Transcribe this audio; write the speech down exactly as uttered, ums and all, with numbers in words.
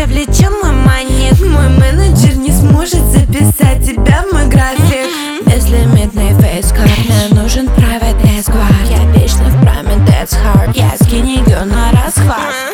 влечен мой манит. Мой менеджер не сможет записать тебя в мой график. Безлимитный фейскард, мне нужен private escort. Я вечно в прайме, that's hard. Я skinny girl на расхват.